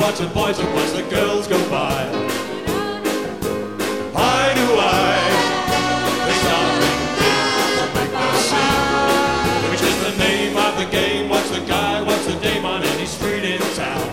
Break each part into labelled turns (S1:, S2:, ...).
S1: watch the boys and watch the girls go by. Eye to eye, they start making things to make the scene, which is the name of the game. Watch the guy, watch the dame on any street in town.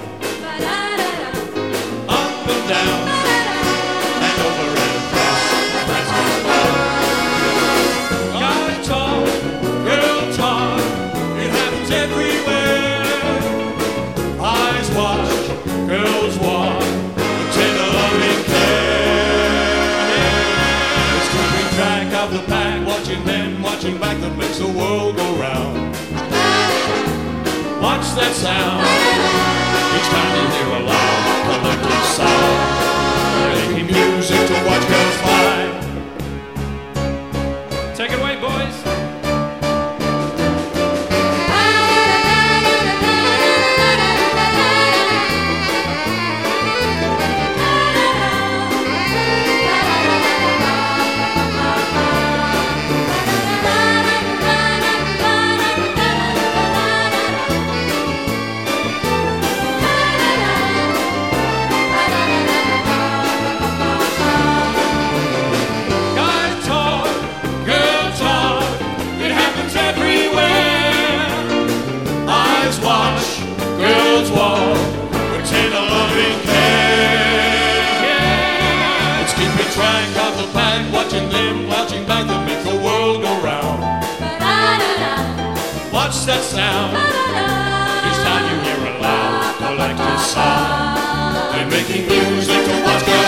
S1: Up and down, and over and across, that's his love. Guy talk, girl talk, it happens everywhere. Eyes watch, girls walk, the tender loving care. It's keeping track of the pack, watching them, watching back, that makes the world go round. Watch that sound, each time you hear a loud collective sound, making music to watch girls fly. Take it away, boys. Watch, girls walk, with tender loving care. It's keeping track of the pack, watching them, watching back, that make the world go round. Watch that sound, each time you hear a loud collective sound. They're making music to watch girls.